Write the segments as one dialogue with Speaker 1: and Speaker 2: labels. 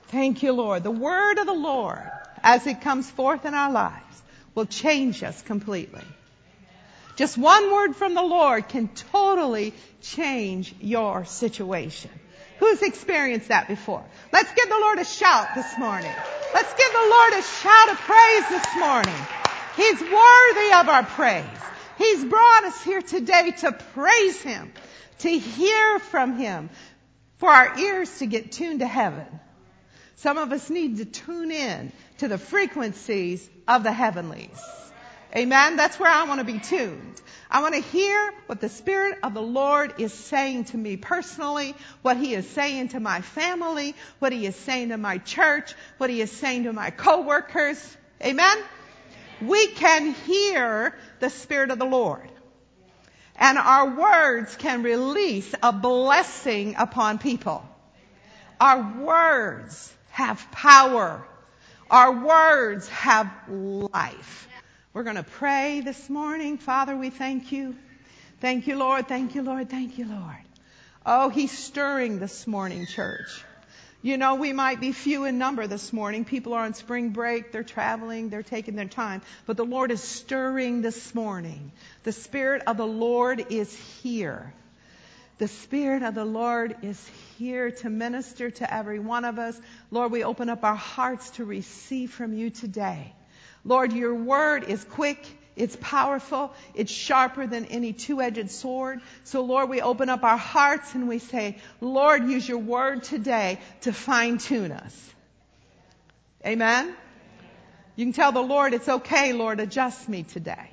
Speaker 1: Thank you, Lord. The word of the Lord, as it comes forth in our lives, will change us completely. Just one word from the Lord can totally change your situation. Who's experienced that before? Let's give the Lord a shout this morning. Let's give the Lord a shout of praise this morning. He's worthy of our praise. He's brought us here today to praise Him, to hear from Him, for our ears to get tuned to heaven. Some of us need to tune in to the frequencies of the heavenlies. Amen? That's where I want to be tuned. I want to hear what the Spirit of the Lord is saying to me personally, what He is saying to my family, what He is saying to my church, what He is saying to my co-workers. Amen? We can hear the Spirit of the Lord. And our words can release a blessing upon people. Our words have power. Our words have life. We're going to pray this morning. Father, we thank you. Thank you, Lord. Thank you, Lord. Thank you, Lord. Oh, He's stirring this morning, church. You know, we might be few in number this morning. People are on spring break. They're traveling. They're taking their time. But the Lord is stirring this morning. The Spirit of the Lord is here. The Spirit of the Lord is here to minister to every one of us. Lord, we open up our hearts to receive from you today. Lord, your word is quick, it's powerful, it's sharper than any two-edged sword. So, Lord, we open up our hearts and we say, Lord, use your word today to fine-tune us. Amen? You can tell the Lord, it's okay, Lord, adjust me today.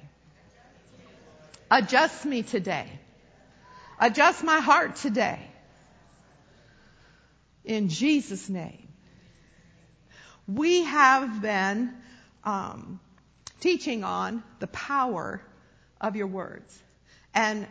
Speaker 1: Adjust me today. Adjust my heart today. In Jesus' name. We have been teaching on the power of your words and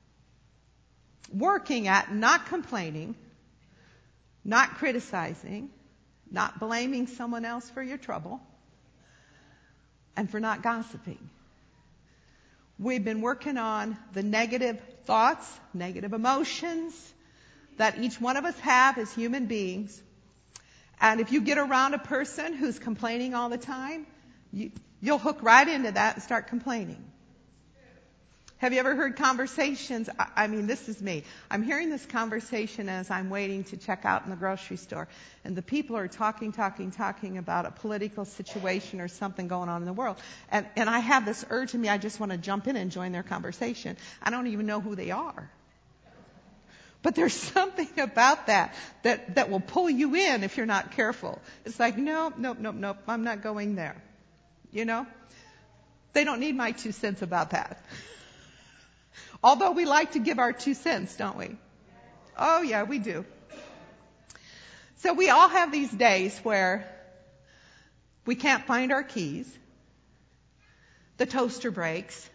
Speaker 1: working at not complaining, not criticizing, not blaming someone else for your trouble, and for not gossiping. We've been working on the negative thoughts, negative emotions that each one of us have as human beings. And if you get around a person who's complaining all the time, you'll hook right into that and start complaining. Have you ever heard conversations? I mean, this is me. I'm hearing this conversation as I'm waiting to check out in the grocery store. And the people are talking about a political situation or something going on in the world. And I have this urge in me, I just want to jump in and join their conversation. I don't even know who they are. But there's something about that will pull you in if you're not careful. It's like, nope, I'm not going there. You know? They don't need my 2 cents about that. Although we like to give our 2 cents, don't we? Oh, yeah, we do. So we all have these days where we can't find our keys. The toaster breaks.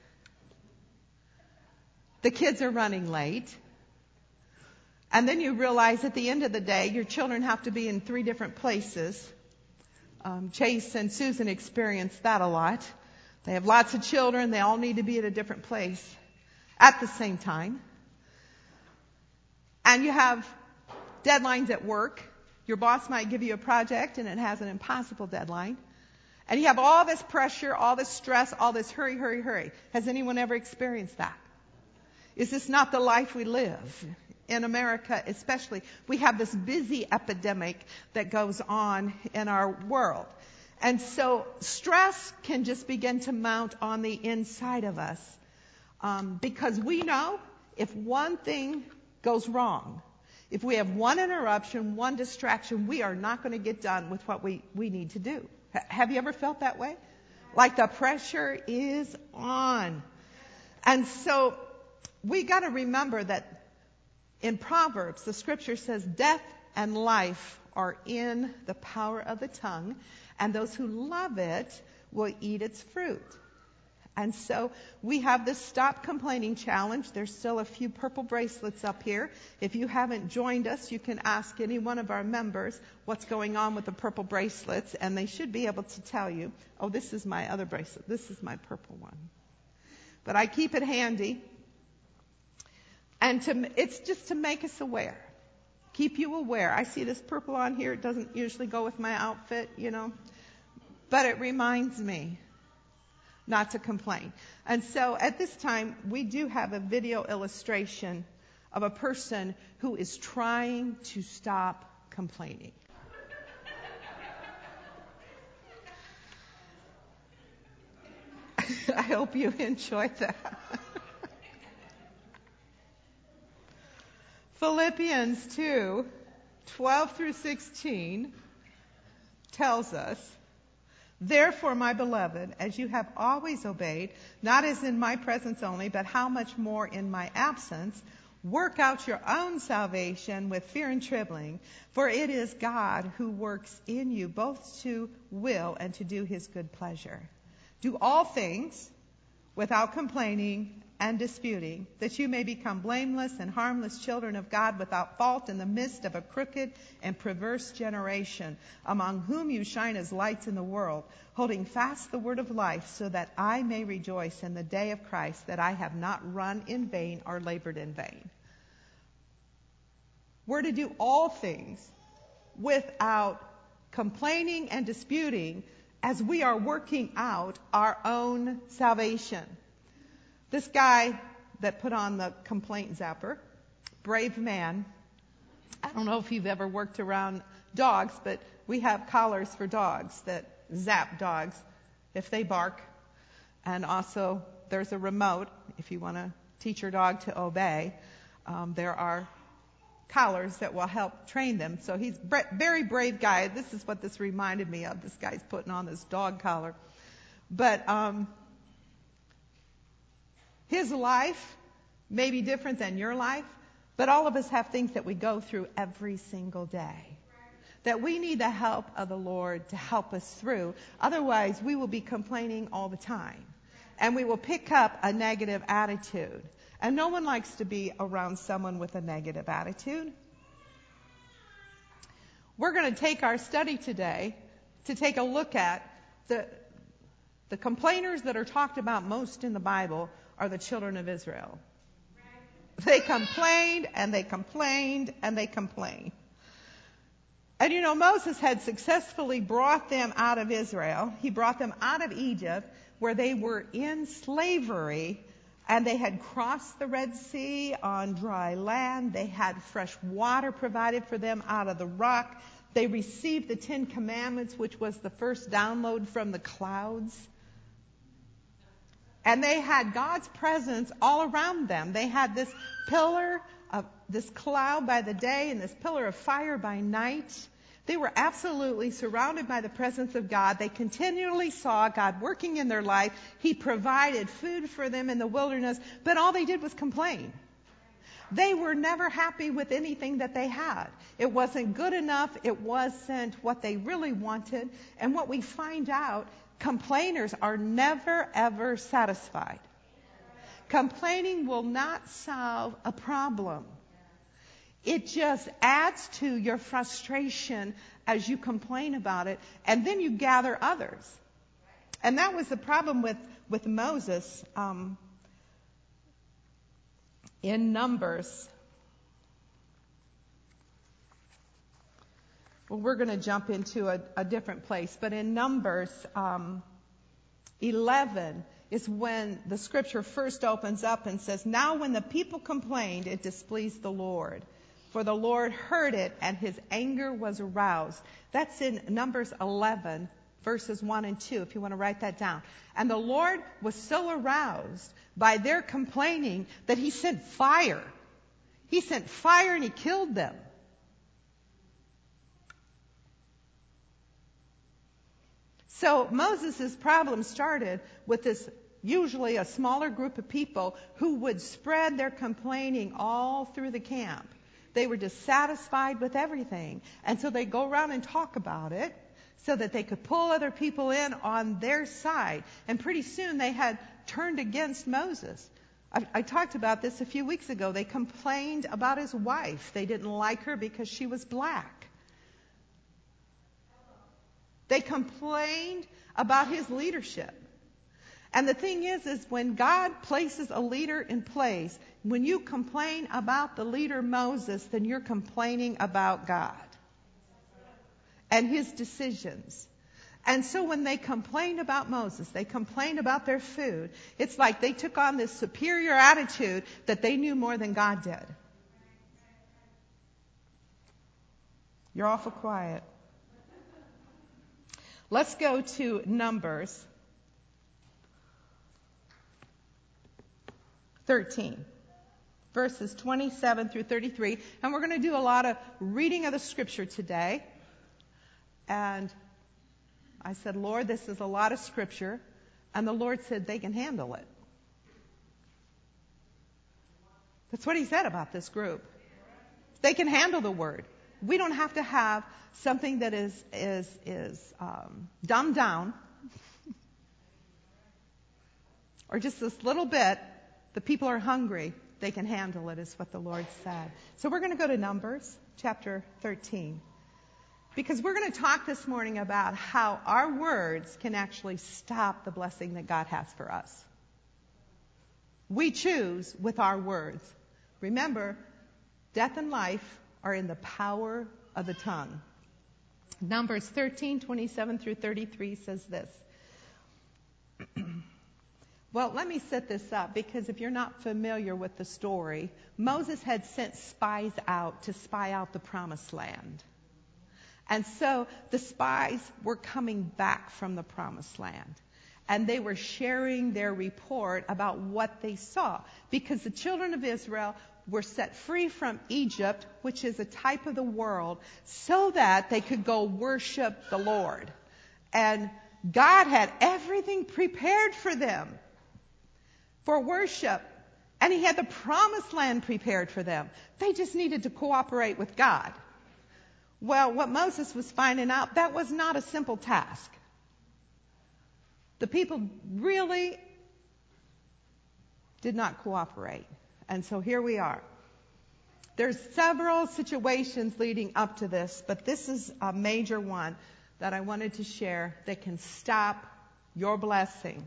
Speaker 1: The kids are running late. And then you realize at the end of the day, your children have to be in 3 different places. Chase and Susan experienced that a lot. They have lots of children. They all need to be at a different place at the same time. And you have deadlines at work. Your boss might give you a project and it has an impossible deadline. And you have all this pressure, all this stress, all this hurry. Has anyone ever experienced that? Is this not the life we live? In America especially, we have this busy epidemic that goes on in our world. And so stress can just begin to mount on the inside of us. Because we know if one thing goes wrong, if we have one interruption, one distraction, we are not going to get done with what we need to do. Have you ever felt that way? Like the pressure is on. And so we got to remember that in Proverbs, the scripture says, death and life are in the power of the tongue, and those who love it will eat its fruit. And so we have this Stop Complaining Challenge. There's still a few purple bracelets up here. If you haven't joined us, you can ask any one of our members what's going on with the purple bracelets, and they should be able to tell you, oh, this is my other bracelet. This is my purple one. But I keep it handy. And it's just to make us aware. keep you aware. I see this purple on here. It doesn't usually go with my outfit, but it reminds me not to complain. And so at this time, we do have a video illustration of a person who is trying to stop complaining. I hope you enjoyed that. Philippians 2:12 through 16 tells us, "Therefore, my beloved, as you have always obeyed, not as in my presence only, but how much more in my absence, work out your own salvation with fear and trembling, for it is God who works in you both to will and to do his good pleasure. Do all things without complaining and disputing, that you may become blameless and harmless children of God without fault in the midst of a crooked and perverse generation, among whom you shine as lights in the world, holding fast the word of life, so that I may rejoice in the day of Christ, that I have not run in vain or labored in vain." We're to do all things without complaining and disputing as we are working out our own salvation. This guy that put on the complaint zapper, brave man. I don't know if you've ever worked around dogs, but we have collars for dogs that zap dogs if they bark. And also there's a remote if you want to teach your dog to obey. There are collars that will help train them. So he's a very brave guy. This is what this reminded me of. This guy's putting on this dog collar. But his life may be different than your life, but all of us have things that we go through every single day that we need the help of the Lord to help us through. Otherwise, we will be complaining all the time, and we will pick up a negative attitude. And no one likes to be around someone with a negative attitude. We're going to take our study today to take a look at the complainers that are talked about most in the Bible are the children of Israel. They complained and they complained and they complained. And Moses had successfully brought them out of Israel. He brought them out of Egypt, where they were in slavery, and they had crossed the Red Sea on dry land. They had fresh water provided for them out of the rock. They received the 10 Commandments, which was the first download from the clouds. And they had God's presence all around them. They had this pillar of this cloud by the day and this pillar of fire by night. They were absolutely surrounded by the presence of God. They continually saw God working in their life. He provided food for them in the wilderness, but all they did was complain. They were never happy with anything that they had. It wasn't good enough. It wasn't what they really wanted. And what we find out, complainers are never, ever satisfied. Complaining will not solve a problem. It just adds to your frustration as you complain about it, and then you gather others. And that was the problem with Moses in Numbers. Well, we're going to jump into a different place, but in Numbers 11 is when the scripture first opens up and says, "Now when the people complained, it displeased the Lord. For the Lord heard it, and his anger was aroused." That's in Numbers 11, verses 1 and 2, if you want to write that down. And the Lord was so aroused by their complaining that he sent fire. He sent fire and he killed them. So Moses' problem started with this, usually a smaller group of people who would spread their complaining all through the camp. They were dissatisfied with everything. And so they go around and talk about it so that they could pull other people in on their side. And pretty soon they had turned against Moses. I talked about this a few weeks ago. They complained about his wife. They didn't like her because she was black. They complained about his leadership. And the thing is when God places a leader in place, when you complain about the leader Moses, then you're complaining about God and his decisions. And so when they complained about Moses, they complained about their food, it's like they took on this superior attitude that they knew more than God did. You're awful quiet. Let's go to Numbers 13, verses 27 through 33. And we're going to do a lot of reading of the scripture today. And I said, Lord, this is a lot of scripture. And the Lord said they can handle it. That's what he said about this group. They can handle the word. We don't have to have something that is dumbed down or just this little bit. The people are hungry. They can handle it, is what the Lord said. So we're going to go to Numbers chapter 13. Because we're going to talk this morning about how our words can actually stop the blessing that God has for us. We choose with our words. Remember, death and life are in the power of the tongue. Numbers 13, 27 through 33 says this. Well, let me set this up, because if you're not familiar with the story, Moses had sent spies out to spy out the promised land. And so the spies were coming back from the promised land. And they were sharing their report about what they saw. Because the children of Israel were set free from Egypt, which is a type of the world, so that they could go worship the Lord. And God had everything prepared for them for worship. And he had the promised land prepared for them. They just needed to cooperate with God. Well, what Moses was finding out, that was not a simple task. The people really did not cooperate. And so here we are. There's several situations leading up to this, but this is a major one that I wanted to share that can stop your blessing.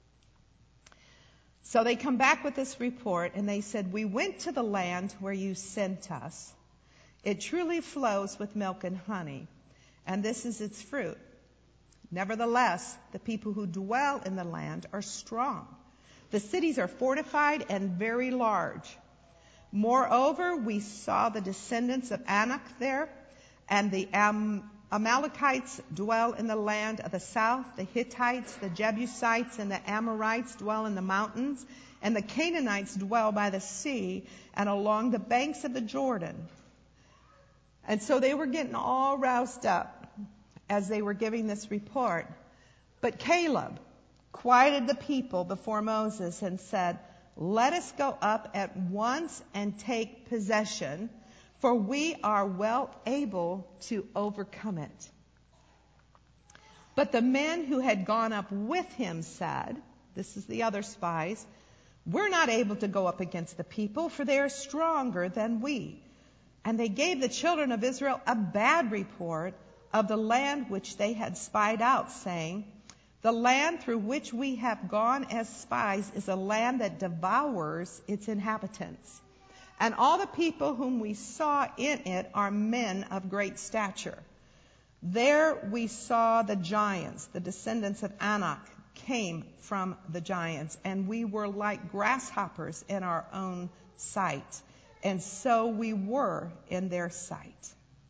Speaker 1: So they come back with this report, and they said, we went to the land where you sent us. It truly flows with milk and honey, and this is its fruit. Nevertheless, the people who dwell in the land are strong. The cities are fortified and very large. Moreover, we saw the descendants of Anak there, and the Amalekites dwell in the land of the south. The Hittites, the Jebusites, and the Amorites dwell in the mountains, and the Canaanites dwell by the sea and along the banks of the Jordan. And so they were getting all roused up as they were giving this report. But Caleb quieted the people before Moses and said, let us go up at once and take possession, for we are well able to overcome it. But the men who had gone up with him said, this is the other spies, we're not able to go up against the people, for they are stronger than we. And they gave the children of Israel a bad report of the land which they had spied out, saying, the land through which we have gone as spies is a land that devours its inhabitants. And all the people whom we saw in it are men of great stature. There we saw the giants, the descendants of Anak came from the giants, and we were like grasshoppers in our own sight. And so we were in their sight.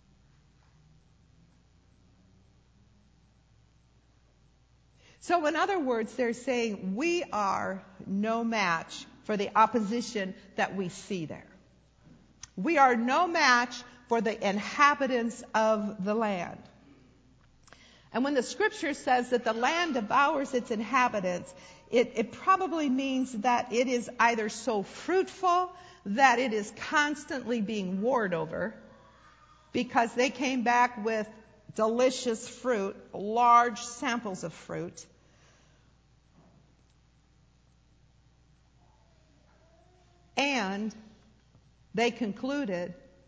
Speaker 1: So in other words, they're saying we are no match for the opposition that we see there. We are no match for the inhabitants of the land. And when the scripture says that the land devours its inhabitants, it probably means that it is either so fruitful that it is constantly being warred over, because they came back with delicious fruit, large samples of fruit. And they concluded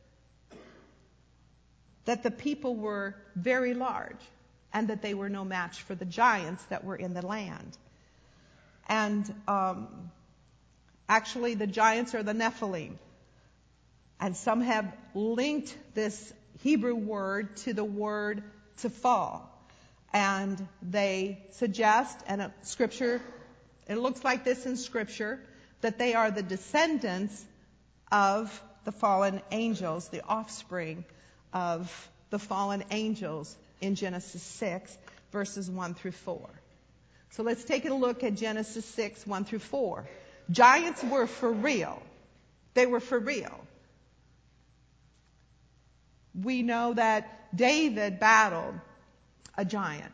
Speaker 1: that the people were very large and that they were no match for the giants that were in the land. And actually the giants are the Nephilim. And some have linked this Hebrew word to the word to fall. And they suggest, and Scripture, it looks like this in Scripture, that they are the descendants of the fallen angels, the offspring of the fallen angels in Genesis 6, verses 1 through 4. So let's take a look at Genesis 6, 1 through 4. Giants were for real. They were for real. We know that David battled a giant.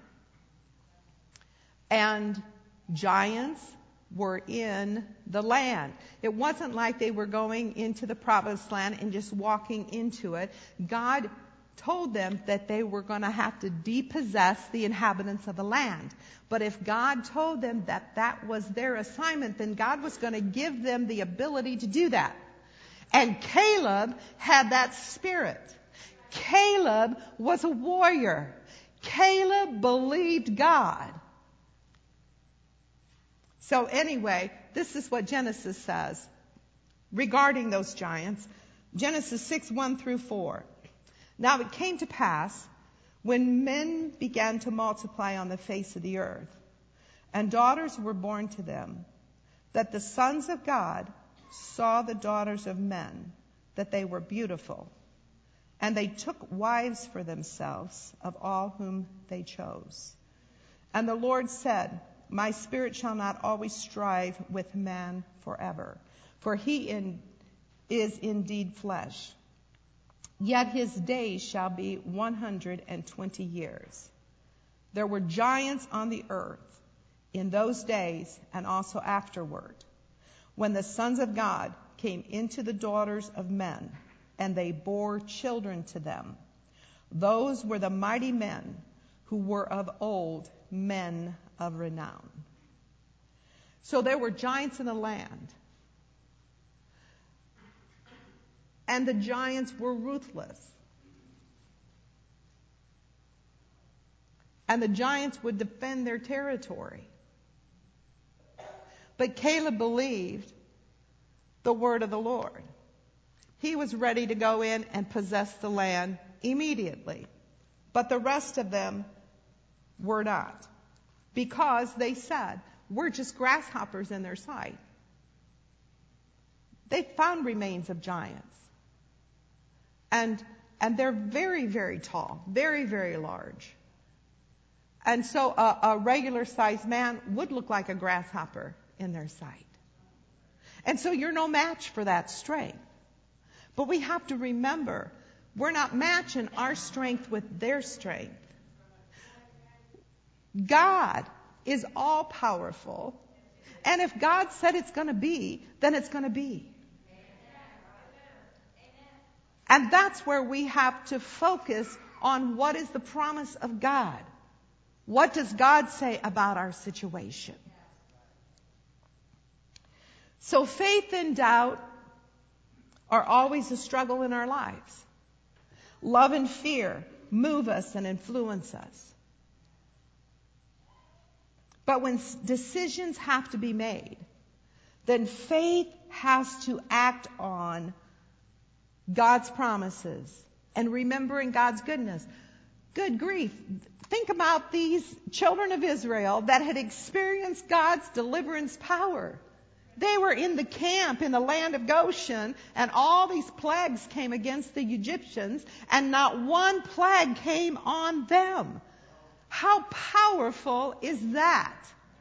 Speaker 1: And giants were in the land. It wasn't like they were going into the promised land and just walking into it. God told them that they were going to have to depossess the inhabitants of the land. But if God told them that that was their assignment, then God was going to give them the ability to do that. And Caleb had that spirit. Caleb was a warrior. Caleb believed God. So anyway, this is what Genesis says regarding those giants. Genesis 6, 1 through 4. Now it came to pass, when men began to multiply on the face of the earth, and daughters were born to them, that the sons of God saw the daughters of men, that they were beautiful, and they took wives for themselves of all whom they chose. And the Lord said, My spirit shall not always strive with man forever, for he is indeed flesh. Yet his days shall be 120 years. There were giants on the earth in those days and also afterward, when the sons of God came into the daughters of men, and they bore children to them. Those were the mighty men who were of old, men of renown. So there were giants in the land. And the giants were ruthless. And the giants would defend their territory. But Caleb believed the word of the Lord. He was ready to go in and possess the land immediately. But the rest of them were not. Because they said, we're just grasshoppers in their sight. They found remains of giants. And they're very, very tall, very, very large. And so a regular-sized man would look like a grasshopper in their sight. And so you're no match for that strength. But we have to remember, we're not matching our strength with their strength. God is all-powerful. And if God said it's going to be, then it's going to be. And that's where we have to focus on what is the promise of God. What does God say about our situation? So faith and doubt are always a struggle in our lives. Love and fear move us and influence us. But when decisions have to be made, then faith has to act on God's promises and remembering God's goodness. Good grief. Think about these children of Israel that had experienced God's deliverance power. They were in the camp in the land of Goshen, and all these plagues came against the Egyptians, and not one plague came on them. How powerful is that?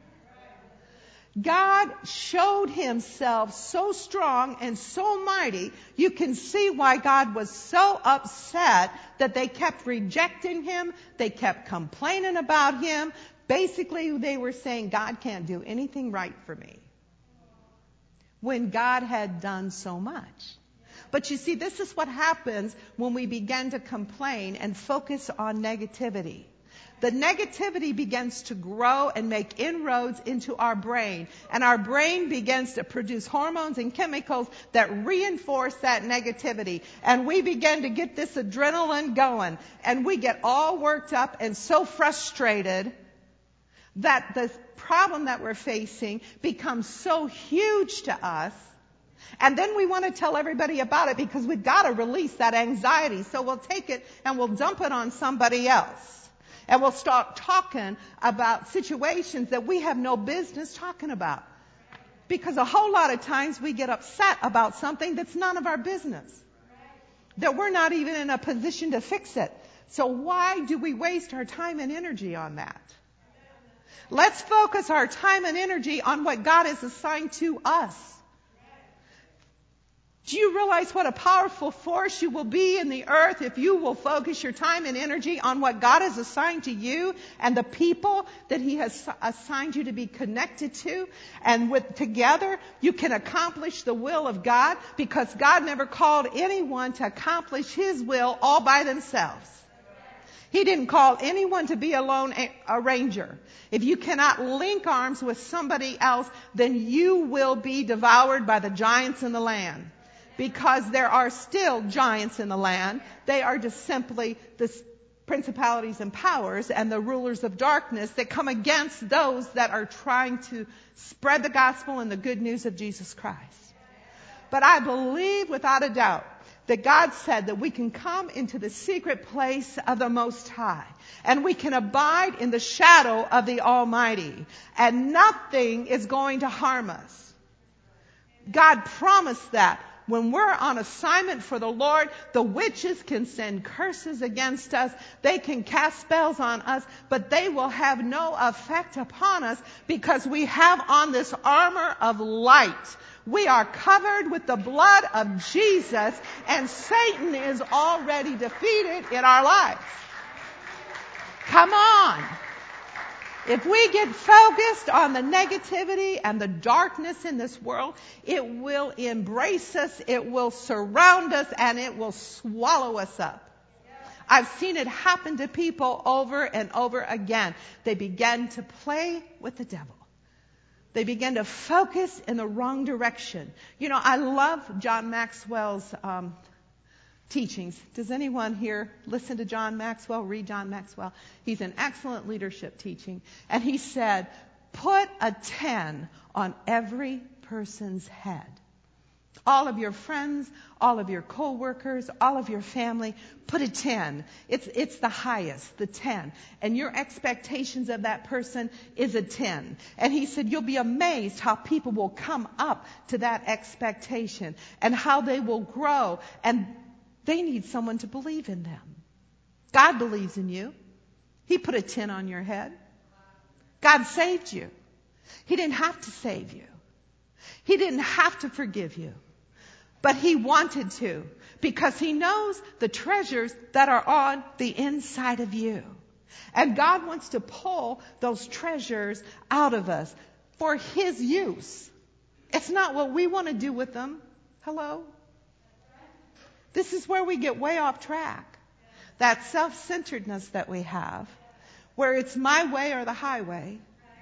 Speaker 1: God showed himself so strong and so mighty. You can see why God was so upset that they kept rejecting him. They kept complaining about him. Basically, they were saying, God can't do anything right for me, when God had done so much. But you see, this is what happens when we begin to complain and focus on negativity. The negativity begins to grow and make inroads into our brain. And our brain begins to produce hormones and chemicals that reinforce that negativity. And we begin to get this adrenaline going. And we get all worked up and so frustrated that the problem that we're facing becomes so huge to us, and then we want to tell everybody about it because we've got to release that anxiety. So we'll take it and we'll dump it on somebody else. And we'll start talking about situations that we have no business talking about. Because a whole lot of times we get upset about something that's none of our business. That we're not even in a position to fix it. So why do we waste our time and energy on that? Let's focus our time and energy on what God has assigned to us. Do you realize what a powerful force you will be in the earth if you will focus your time and energy on what God has assigned to you and the people that He has assigned you to be connected to? And together you can accomplish the will of God, because God never called anyone to accomplish His will all by themselves. He didn't call anyone to be alone a ranger. If you cannot link arms with somebody else, then you will be devoured by the giants in the land. Because there are still giants in the land. They are just simply the principalities and powers and the rulers of darkness that come against those that are trying to spread the gospel and the good news of Jesus Christ. But I believe without a doubt that God said that we can come into the secret place of the Most High, and we can abide in the shadow of the Almighty, and nothing is going to harm us. God promised that. When we're on assignment for the Lord, the witches can send curses against us. They can cast spells on us, but they will have no effect upon us because we have on this armor of light. We are covered with the blood of Jesus, and Satan is already defeated in our lives. Come on. If we get focused on the negativity and the darkness in this world, it will embrace us, it will surround us, and it will swallow us up. I've seen it happen to people over and over again. They begin to play with the devil. They begin to focus in the wrong direction. You know, I love John Maxwell's teachings. Does anyone here listen to John Maxwell, read John Maxwell? He's an excellent leadership teaching. And he said, put a 10 on every person's head. All of your friends, all of your co-workers, all of your family, put a 10. It's the highest, the 10. And your expectations of that person is a 10. And he said, you'll be amazed how people will come up to that expectation and how they will grow. And they need someone to believe in them. God believes in you. He put a 10 on your head. God saved you. He didn't have to save you. He didn't have to forgive you. But He wanted to, because He knows the treasures that are on the inside of you. And God wants to pull those treasures out of us for His use. It's not what we want to do with them. Hello? This is where we get way off track. That self-centeredness that we have, where it's my way or the highway.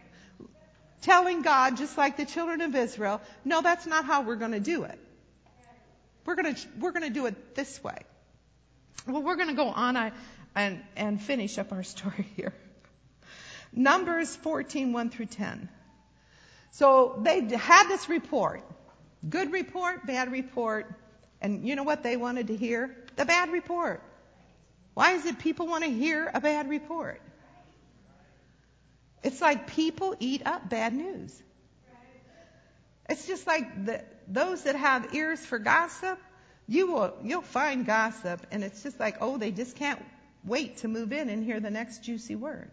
Speaker 1: Telling God, just like the children of Israel, no, that's not how we're going to do it. We're going to do it this way. Well, we're going to go on and finish up our story here. Numbers 14, 1 through 10. So they had this report. Good report, bad report. And you know what they wanted to hear? The bad report. Why is it people want to hear a bad report? It's like people eat up bad news. It's just like those that have ears for gossip, you'll find gossip, and it's just like, oh, they just can't wait to move in and hear the next juicy word.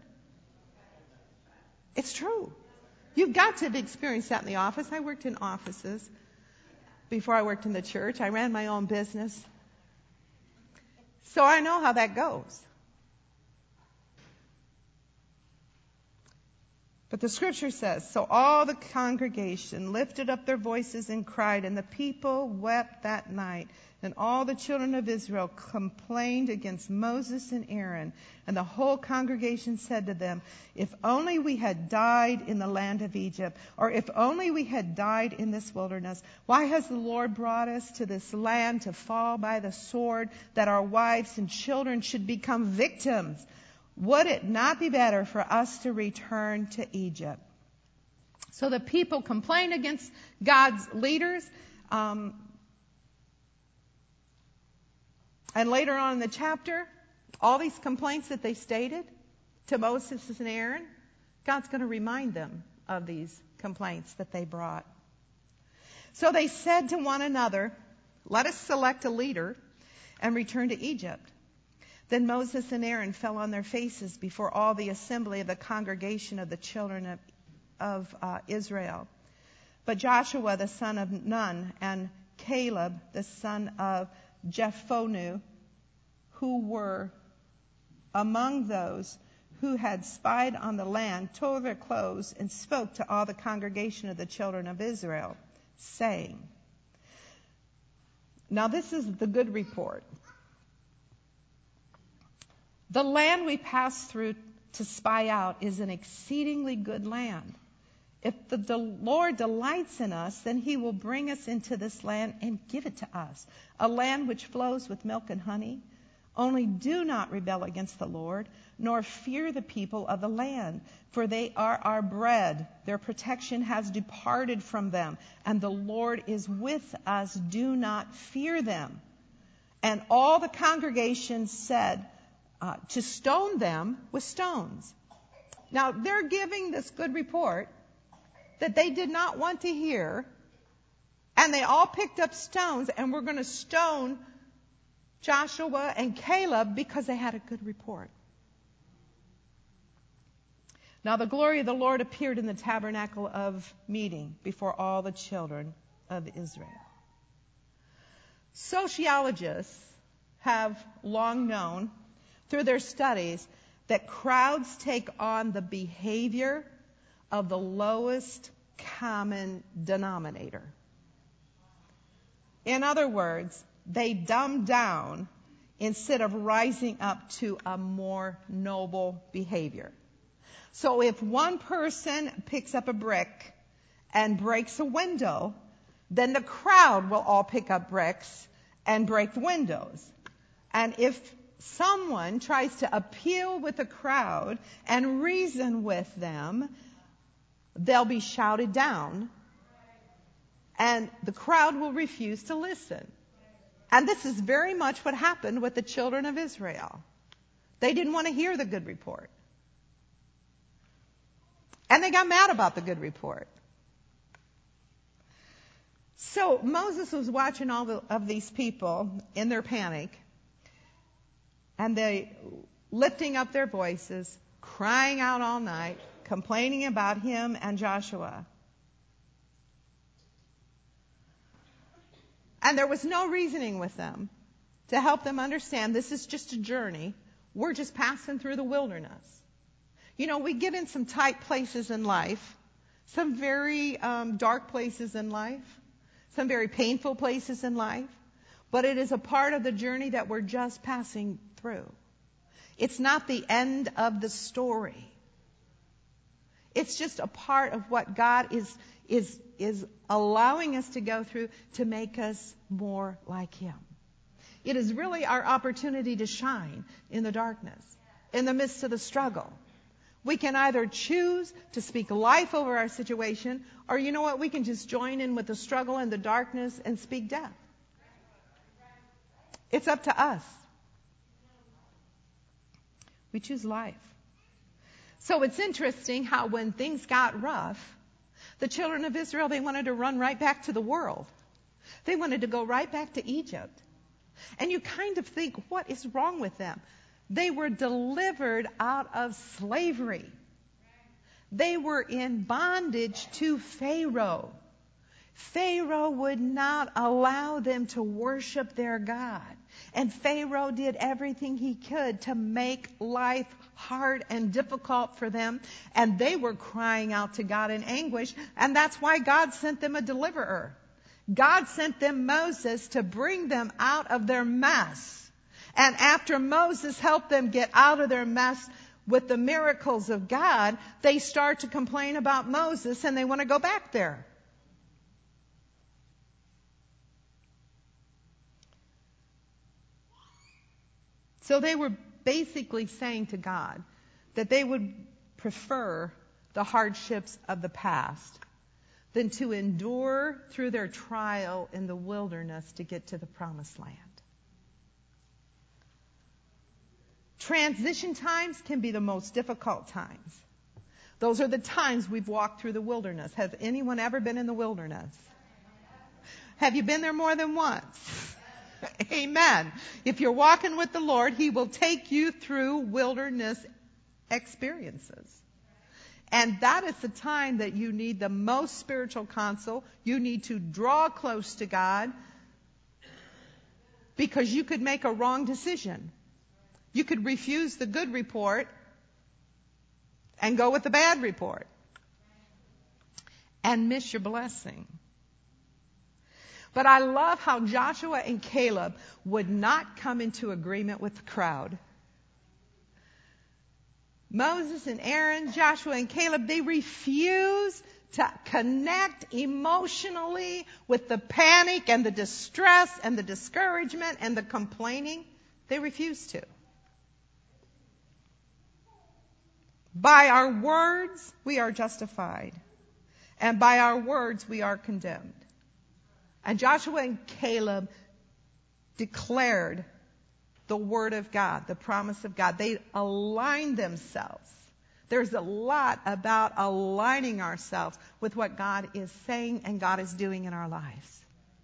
Speaker 1: It's true. You've got to have experienced that in the office. I worked in offices before I worked in the church. I ran my own business. So I know how that goes. But the scripture says, so all the congregation lifted up their voices and cried, and the people wept that night. And all the children of Israel complained against Moses and Aaron. And the whole congregation said to them, if only we had died in the land of Egypt, or if only we had died in this wilderness. Why has the Lord brought us to this land to fall by the sword, that our wives and children should become victims? Would it not be better for us to return to Egypt? So the people complained against God's leaders. And later on in the chapter, all these complaints that they stated to Moses and Aaron, God's going to remind them of these complaints that they brought. So they said to one another, "Let us select a leader and return to Egypt." Then Moses and Aaron fell on their faces before all the assembly of the congregation of the children of Israel. But Joshua the son of Nun and Caleb the son of Jephunneh, who were among those who had spied on the land, tore their clothes and spoke to all the congregation of the children of Israel, saying, now this is the good report. The land we passed through to spy out is an exceedingly good land. If the Lord delights in us, then he will bring us into this land and give it to us, a land which flows with milk and honey. Only do not rebel against the Lord, nor fear the people of the land, for they are our bread. Their protection has departed from them, and the Lord is with us. Do not fear them. And all the congregation said to stone them with stones. Now, they're giving this good report that they did not want to hear, and they all picked up stones and were going to stone Joshua and Caleb because they had a good report. Now the glory of the Lord appeared in the tabernacle of meeting before all the children of Israel. Sociologists have long known through their studies that crowds take on the behavior of the lowest common denominator. In other words, they dumb down instead of rising up to a more noble behavior. So if one person picks up a brick and breaks a window, then the crowd will all pick up bricks and break the windows. And if someone tries to appeal with the crowd and reason with them, they'll be shouted down, and the crowd will refuse to listen. And this is very much what happened with the children of Israel. They didn't want to hear the good report. And they got mad about the good report. So Moses was watching all of these people in their panic, and they lifting up their voices, crying out all night, complaining about him and Joshua. And there was no reasoning with them to help them understand this is just a journey. We're just passing through the wilderness. You know, we get in some tight places in life, some very dark places in life, some very painful places in life, but it is a part of the journey that we're just passing through. It's not the end of the story. It's just a part of what God is allowing us to go through to make us more like him. It is really our opportunity to shine in the darkness, in the midst of the struggle. We can either choose to speak life over our situation, or you know what, we can just join in with the struggle and the darkness and speak death. It's up to us. We choose life. So it's interesting how when things got rough, the children of Israel, they wanted to run right back to the world. They wanted to go right back to Egypt. And you kind of think, what is wrong with them? They were delivered out of slavery. They were in bondage to Pharaoh. Pharaoh would not allow them to worship their God. And Pharaoh did everything he could to make life hard and difficult for them. And they were crying out to God in anguish. And that's why God sent them a deliverer. God sent them Moses to bring them out of their mess. And after Moses helped them get out of their mess with the miracles of God, they start to complain about Moses and they want to go back there. So they were basically saying to God that they would prefer the hardships of the past than to endure through their trial in the wilderness to get to the promised land. Transition times can be the most difficult times. Those are the times we've walked through the wilderness. Has anyone ever been in the wilderness? Have you been there more than once? Amen. If you're walking with the Lord, He will take you through wilderness experiences. And that is the time that you need the most spiritual counsel. You need to draw close to God, because you could make a wrong decision. You could refuse the good report and go with the bad report and miss your blessing. But I love how Joshua and Caleb would not come into agreement with the crowd. Moses and Aaron, Joshua and Caleb, they refused to connect emotionally with the panic and the distress and the discouragement and the complaining. They refused to. By our words, we are justified. And by our words, we are condemned. And Joshua and Caleb declared the word of God, the promise of God. They aligned themselves. There's a lot about aligning ourselves with what God is saying and God is doing in our lives.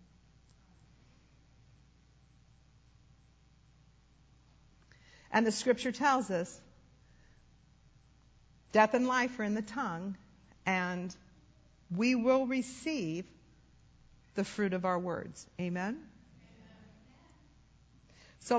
Speaker 1: And the scripture tells us death and life are in the tongue, and we will receive the fruit of our words. Amen? So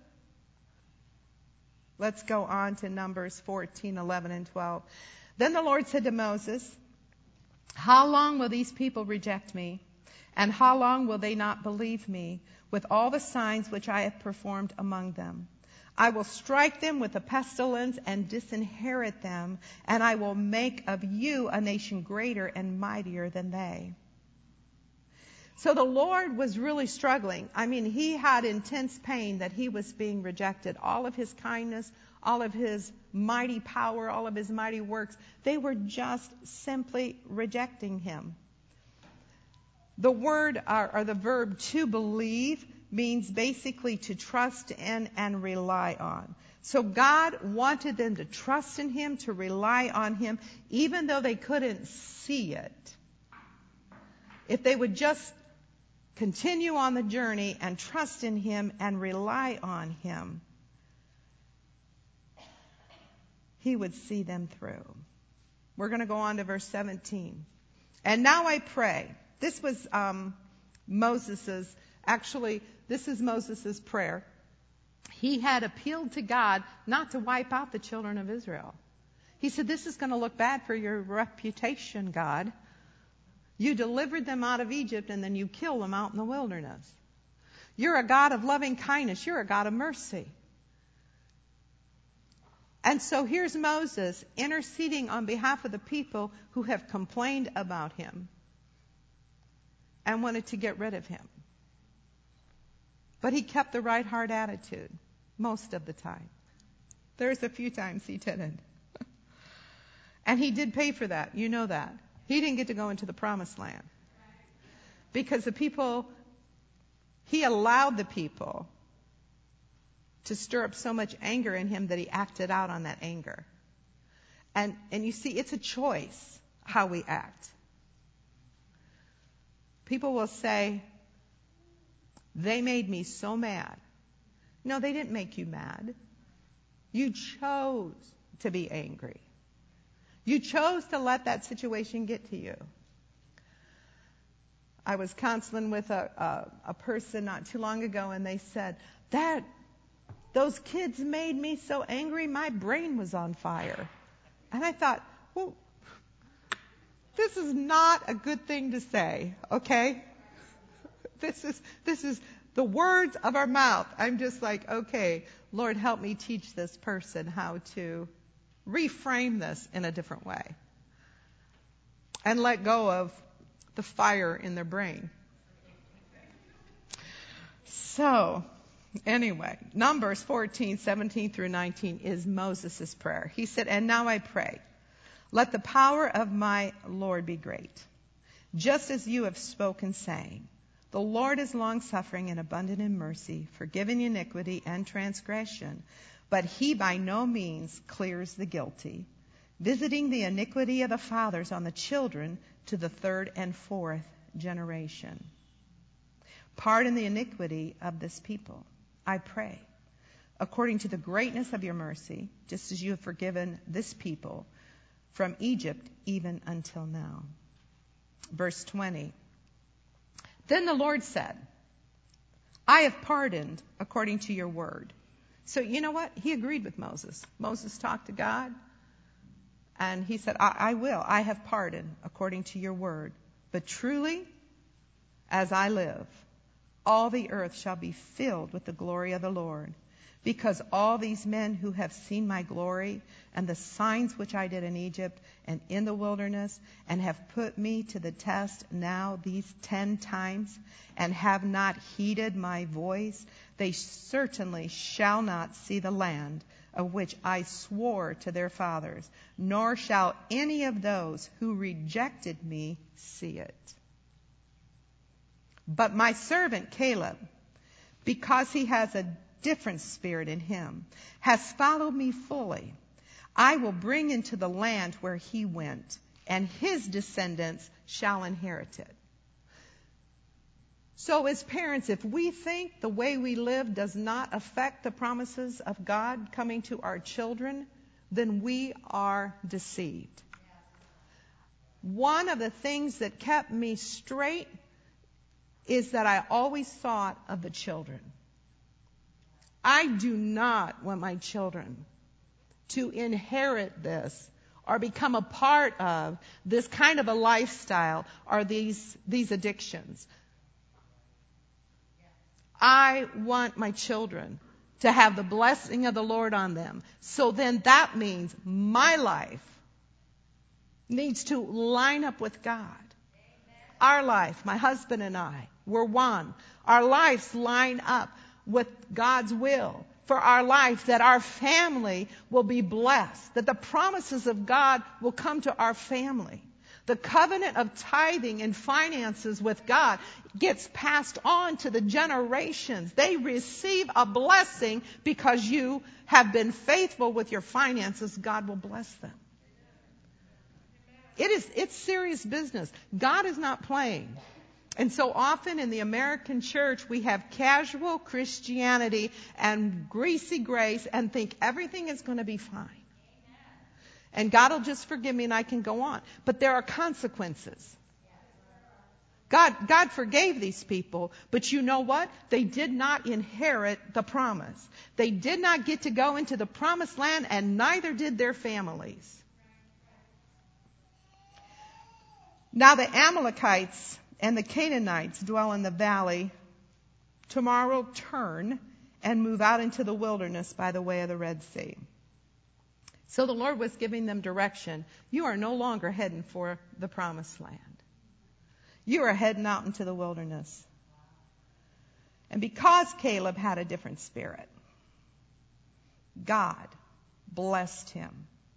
Speaker 1: let's go on to Numbers 14, 11, and 12. Then the Lord said to Moses, "How long will these people reject me? And how long will they not believe me with all the signs which I have performed among them? I will strike them with a pestilence and disinherit them, and I will make of you a nation greater and mightier than they." So the Lord was really struggling. I mean, He had intense pain that He was being rejected. All of His kindness, all of His mighty power, all of His mighty works, they were just simply rejecting Him. The word or the verb to believe means basically to trust in and rely on. So God wanted them to trust in Him, to rely on Him, even though they couldn't see it. If they would just continue on the journey and trust in Him and rely on Him, He would see them through. We're going to go on to verse 17. "And now I pray." This was this is Moses' prayer. He had appealed to God not to wipe out the children of Israel. He said, "This is going to look bad for your reputation, God. You delivered them out of Egypt, and then you kill them out in the wilderness. You're a God of loving kindness. You're a God of mercy." And so here's Moses interceding on behalf of the people who have complained about him and wanted to get rid of him. But he kept the right heart attitude most of the time. There's a few times he didn't. And he did pay for that. You know that. He didn't get to go into the promised land. Because he allowed the people to stir up so much anger in him that he acted out on that anger. And you see, it's a choice how we act. People will say, "They made me so mad." No, they didn't make you mad. You chose to be angry. You chose to let that situation get to you. I was counseling with a person not too long ago, and they said, "Those kids made me so angry, my brain was on fire." And I thought, well, this is not a good thing to say, okay? This is the words of our mouth. I'm just like, okay, Lord, help me teach this person how to reframe this in a different way and let go of the fire in their brain. So, Anyway, Numbers 14:17 through 19 is Moses' prayer. He said, "And now I pray, let the power of my Lord be great, just as you have spoken, saying, the Lord is long-suffering and abundant in mercy, forgiving iniquity and transgression, but he by no means clears the guilty, visiting the iniquity of the fathers on the children to the third and fourth generation. Pardon the iniquity of this people, I pray, according to the greatness of your mercy, just as you have forgiven this people from Egypt even until now." Verse 20. Then the Lord said, "I have pardoned according to your word." So you know what? He agreed with Moses. Moses talked to God, and he said, I will. I have pardoned according to your word. But truly, as I live, all the earth shall be filled with the glory of the Lord, because all these men who have seen my glory and the signs which I did in Egypt and in the wilderness, and have put me to the test now these 10 times, and have not heeded my voice, they certainly shall not see the land of which I swore to their fathers, nor shall any of those who rejected me see it. But my servant Caleb, because he has a different spirit in him, has followed me fully, I will bring into the land where he went, and his descendants shall inherit it. So as parents, if we think the way we live does not affect the promises of God coming to our children, then we are deceived. One of the things that kept me straight is that I always thought of the children. I do not want my children to inherit this or become a part of this kind of a lifestyle or these addictions. I want my children to have the blessing of the Lord on them. So then that means my life needs to line up with God. Our life, my husband and I, we're one. Our lives line up with God's will for our life, that our family will be blessed, that the promises of God will come to our family. The covenant of tithing and finances with God gets passed on to the generations. They receive a blessing because you have been faithful with your finances. God will bless them. It's serious business. God is not playing. And so often in the American church, we have casual Christianity and greasy grace and think everything is going to be fine. And God will just forgive me and I can go on. But there are consequences. God forgave these people, but you know what? They did not inherit the promise. They did not get to go into the promised land, and neither did their families. Now the Amalekites and the Canaanites dwell in the valley. Tomorrow turn and move out into the wilderness by the way of the Red Sea. So the Lord was giving them direction. You are no longer heading for the promised land. You are heading out into the wilderness. And because Caleb had a different spirit, God blessed him.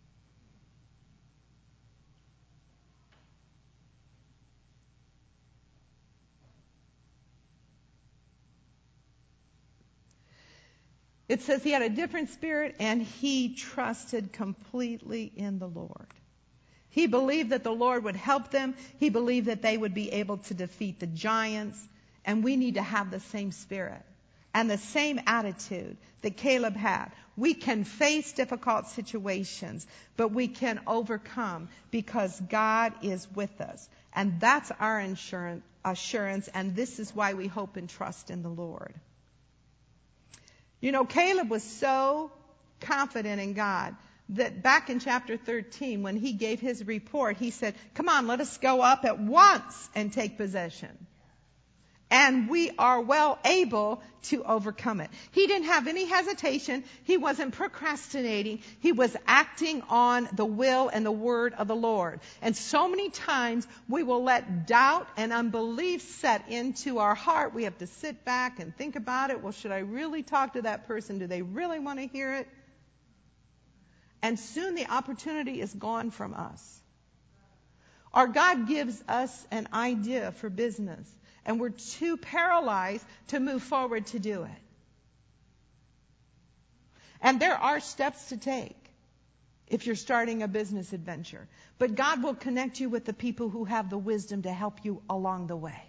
Speaker 1: It says he had a different spirit and he trusted completely in the Lord. He believed that the Lord would help them. He believed that they would be able to defeat the giants. And we need to have the same spirit and the same attitude that Caleb had. We can face difficult situations, but we can overcome because God is with us. And that's our assurance, and this is why we hope and trust in the Lord. You know, Caleb was so confident in God that back in chapter 13, when he gave his report, he said, come on, let us go up at once and take possession. and we are well able to overcome it. He didn't have any hesitation. He wasn't procrastinating. He was acting on the will and the word of the Lord. And so many times we will let doubt and unbelief set into our heart. We have to sit back and think about it. Well, should I really talk to that person? Do they really want to hear it? And soon the opportunity is gone from us. Or God gives us an idea for business, and we're too paralyzed to move forward to do it. And there are steps to take if you're starting a business adventure. But God will connect you with the people who have the wisdom to help you along the way.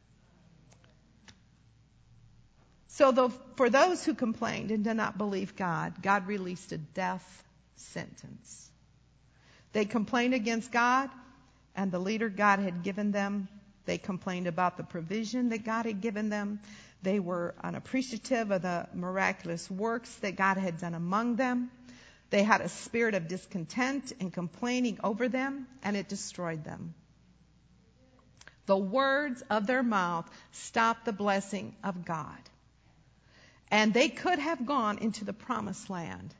Speaker 1: So for those who complained and did not believe God, God released a death sentence. They complained against God and the leader God had given them. They complained about the provision that God had given them. They were unappreciative of the miraculous works that God had done among them. They had a spirit of discontent and complaining over them, and it destroyed them. The words of their mouth stopped the blessing of God. And they could have gone into the promised land.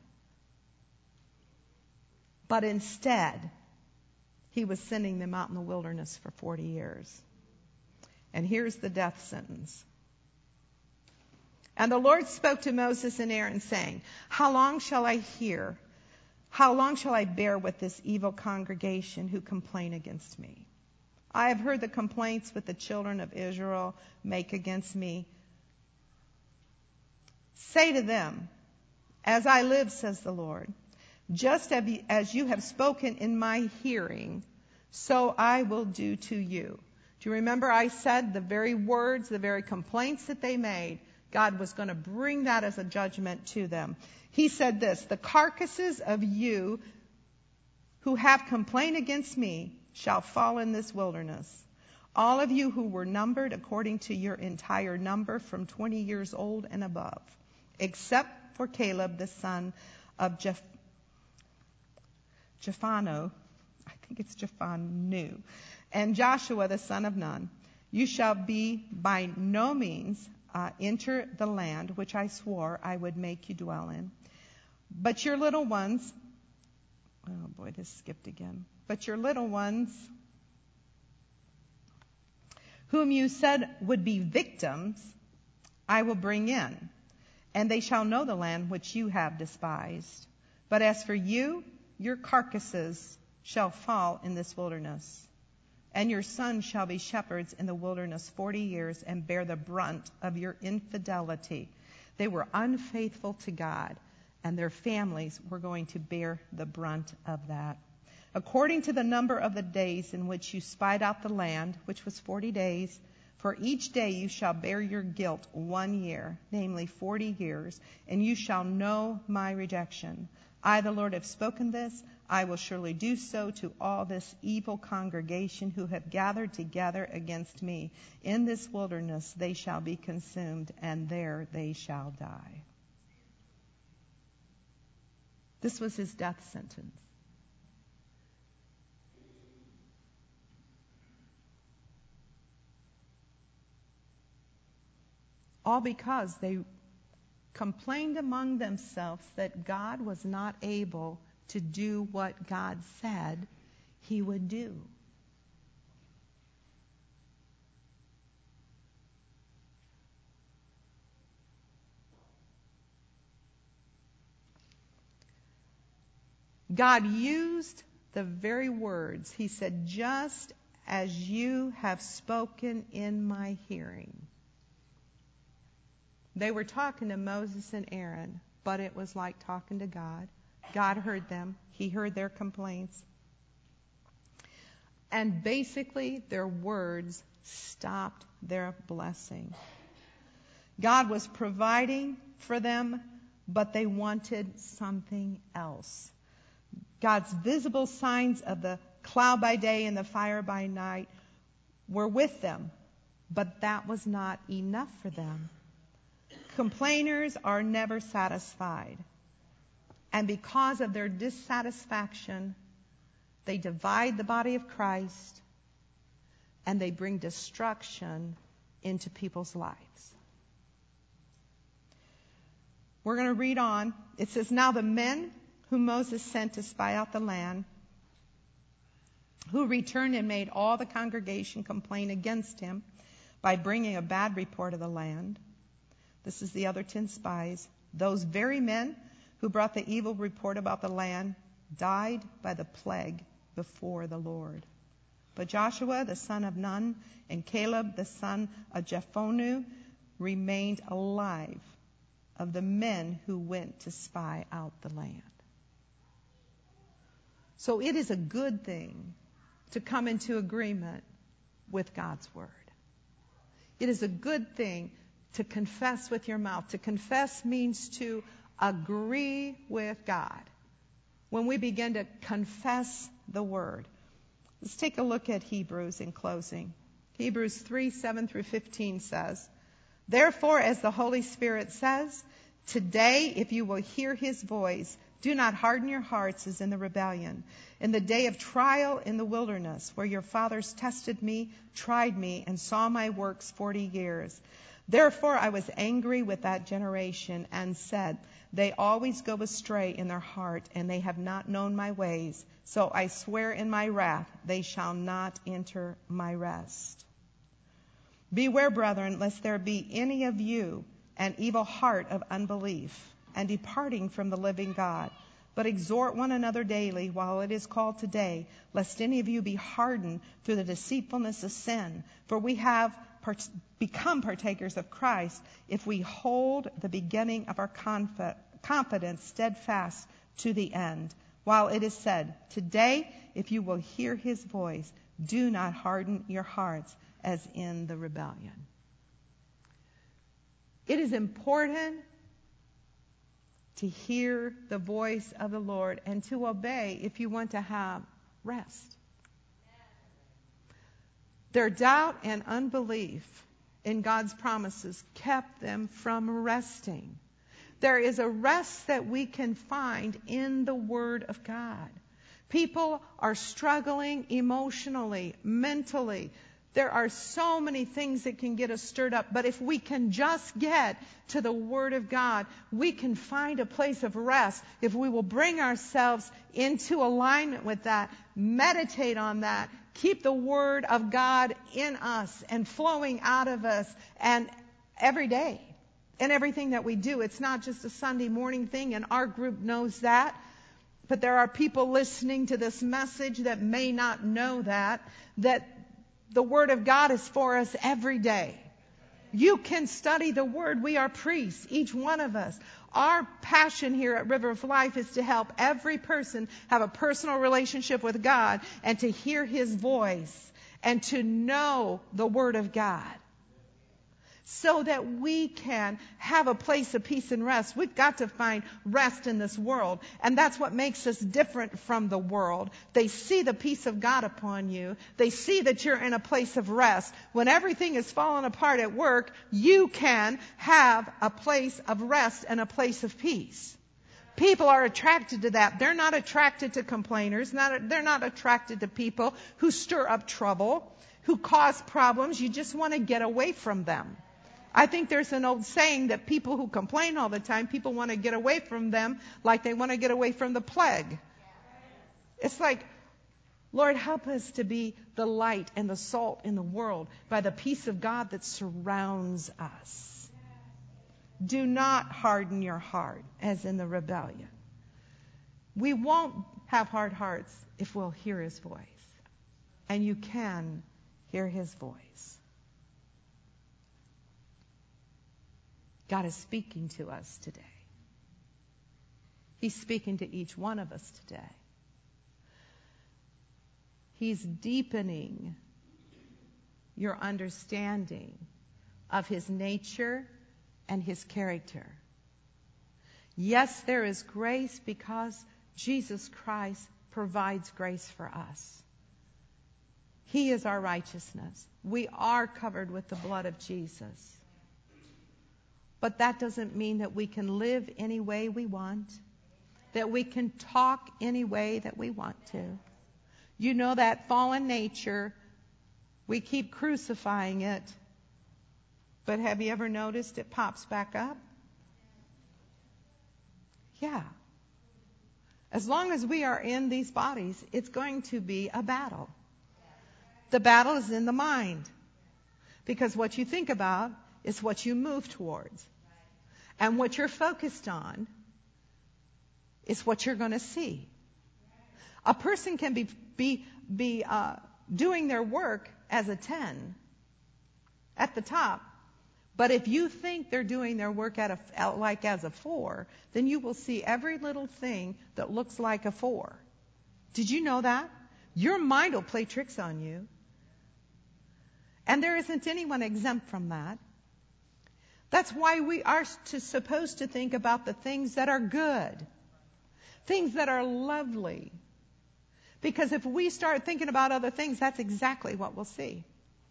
Speaker 1: But instead, He was sending them out in the wilderness for 40 years. And here's the death sentence. And the Lord spoke to Moses and Aaron, saying, How long shall I hear? How long shall I bear with this evil congregation who complain against me? I have heard the complaints that the children of Israel make against me. Say to them, As I live, says the Lord, just as you have spoken in my hearing, so I will do to you. Do you remember I said the very words, the very complaints that they made, God was going to bring that as a judgment to them. He said this, The carcasses of you who have complained against me shall fall in this wilderness. All of you who were numbered according to your entire number from 20 years old and above, except for Caleb, the son of Jephunneh, I think it's Jephunneh, and Joshua, the son of Nun. You shall be by no means enter the land which I swore I would make you dwell in. But your little ones, oh boy, this skipped again. But your little ones, whom you said would be victims, I will bring in, and they shall know the land which you have despised. But as for you, your carcasses shall fall in this wilderness, and your sons shall be shepherds in the wilderness 40 years and bear the brunt of your infidelity. They were unfaithful to God, and their families were going to bear the brunt of that. According to the number of the days in which you spied out the land, which was 40 days, for each day you shall bear your guilt 1 year, namely 40 years, and you shall know my rejection. I, the Lord, have spoken this. I will surely do so to all this evil congregation who have gathered together against me. In this wilderness they shall be consumed, and there they shall die. This was his death sentence. All because they complained among themselves that God was not able to do what God said he would do. God used the very words. He said, just as you have spoken in my hearing. They were talking to Moses and Aaron, but it was like talking to God. God heard them. He heard their complaints. And basically, their words stopped their blessing. God was providing for them, but they wanted something else. God's visible signs of the cloud by day and the fire by night were with them, but that was not enough for them. Complainers are never satisfied. And because of their dissatisfaction, they divide the body of Christ and they bring destruction into people's lives. We're going to read on. It says, "Now the men whom Moses sent to spy out the land, who returned and made all the congregation complain against him by bringing a bad report of the land." This is the other 10 spies. "Those very men who brought the evil report about the land died by the plague before the Lord. But Joshua the son of Nun and Caleb the son of Jephunneh remained alive of the men who went to spy out the land." So it is a good thing to come into agreement with God's word. It is a good thing to confess with your mouth. To confess means to agree with God. When we begin to confess the word. Let's take a look at Hebrews in closing. Hebrews 3:7-15 says, "Therefore, as the Holy Spirit says, today, if you will hear his voice, do not harden your hearts as in the rebellion, in the day of trial in the wilderness, where your fathers tested me, tried me, and saw my works 40 years. Therefore I was angry with that generation and said, they always go astray in their heart, and they have not known my ways. So I swear in my wrath, they shall not enter my rest. Beware, brethren, lest there be any of you an evil heart of unbelief, and departing from the living God. But exhort one another daily while it is called today, lest any of you be hardened through the deceitfulness of sin. For we have become partakers of Christ if we hold the beginning of our confidence steadfast to the end. While it is said, today, if you will hear his voice, do not harden your hearts as in the rebellion." It is important to hear the voice of the Lord and to obey if you want to have rest. Their doubt and unbelief in God's promises kept them from resting. There is a rest that we can find in the Word of God. People are struggling emotionally, mentally. There are so many things that can get us stirred up. But if we can just get to the Word of God, we can find a place of rest. If we will bring ourselves into alignment with that, meditate on that, keep the Word of God in us and flowing out of us, and every day and everything that we do. It's not just a Sunday morning thing, and our group knows that. But there are people listening to this message that may not know that the Word of God is for us every day. You can study the Word. We are priests, each one of us. Our passion here at River of Life is to help every person have a personal relationship with God and to hear His voice and to know the Word of God, so that we can have a place of peace and rest. We've got to find rest in this world. And that's what makes us different from the world. They see the peace of God upon you. They see that you're in a place of rest. When everything is falling apart at work, you can have a place of rest and a place of peace. People are attracted to that. They're not attracted to complainers. They're not attracted to people who stir up trouble, who cause problems. You just want to get away from them. I think there's an old saying that people who complain all the time, people want to get away from them like they want to get away from the plague. It's like, Lord, help us to be the light and the salt in the world by the peace of God that surrounds us. Do not harden your heart as in the rebellion. We won't have hard hearts if we'll hear His voice. And you can hear His voice. God is speaking to us today. He's speaking to each one of us today. He's deepening your understanding of His nature and His character. Yes, there is grace because Jesus Christ provides grace for us. He is our righteousness. We are covered with the blood of Jesus. But that doesn't mean that we can live any way we want, that we can talk any way that we want to. You know that fallen nature, we keep crucifying it But have you ever noticed it pops back up? Yeah. As long as we are in these bodies, it's going to be a battle. The battle is in the mind. Because what you think about is what you move towards. And what you're focused on is what you're going to see. A person can be doing their work as a 10 at the top. But if you think they're doing their work like as a 4, then you will see every little thing that looks like a 4. Did you know that? Your mind will play tricks on you. And there isn't anyone exempt from that. That's why we are supposed to think about the things that are good, things that are lovely. Because if we start thinking about other things, that's exactly what we'll see.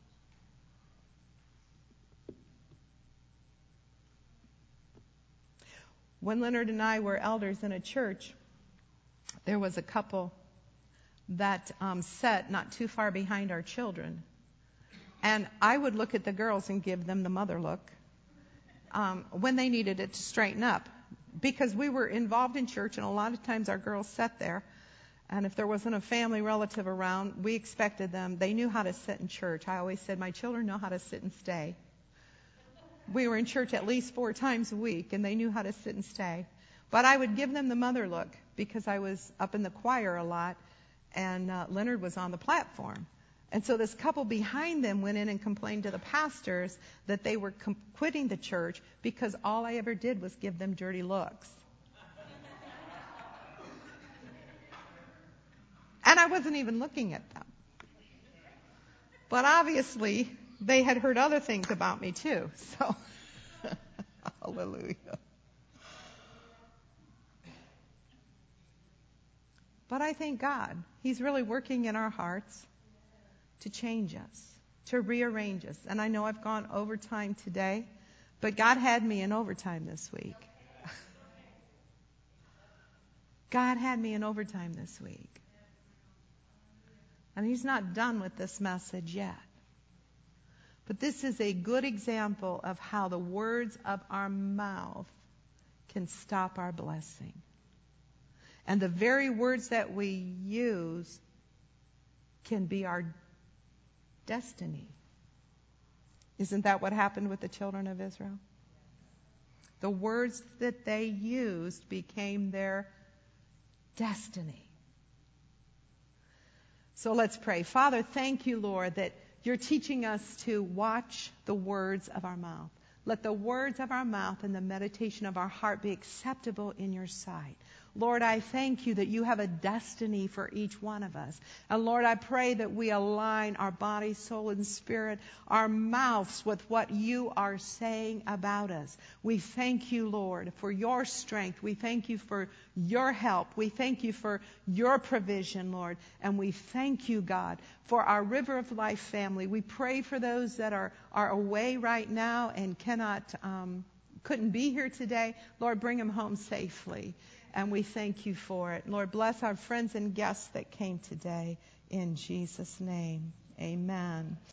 Speaker 1: When Leonard and I were elders in a church, there was a couple that sat not too far behind our children. And I would look at the girls and give them the mother look when they needed it to straighten up. Because we were involved in church, and a lot of times our girls sat there. And if there wasn't a family relative around, we expected them. They knew how to sit in church. I always said, my children know how to sit and stay. We were in church at least 4 times a week, and they knew how to sit and stay. But I would give them the mother look because I was up in the choir a lot, and Leonard was on the platform. And so this couple behind them went in and complained to the pastors that they were quitting the church because all I ever did was give them dirty looks. And I wasn't even looking at them. But obviously, they had heard other things about me too. So, hallelujah. But I thank God. He's really working in our hearts to change us, to rearrange us. And I know I've gone overtime today, but God had me in overtime this week. God had me in overtime this week. And He's not done with this message yet. But this is a good example of how the words of our mouth can stop our blessing. And the very words that we use can be our destiny. Isn't that what happened with the children of Israel? The words that they used became their destiny. So let's pray. Father, thank you, Lord, that you're teaching us to watch the words of our mouth. Let the words of our mouth and the meditation of our heart be acceptable in your sight. Lord, I thank you that you have a destiny for each one of us. And Lord, I pray that we align our body, soul, and spirit, our mouths with what you are saying about us. We thank you, Lord, for your strength. We thank you for your help. We thank you for your provision, Lord. And we thank you, God, for our River of Life family. We pray for those that are away right now and couldn't be here today. Lord, bring them home safely. And we thank you for it. Lord, bless our friends and guests that came today. In Jesus' name, amen.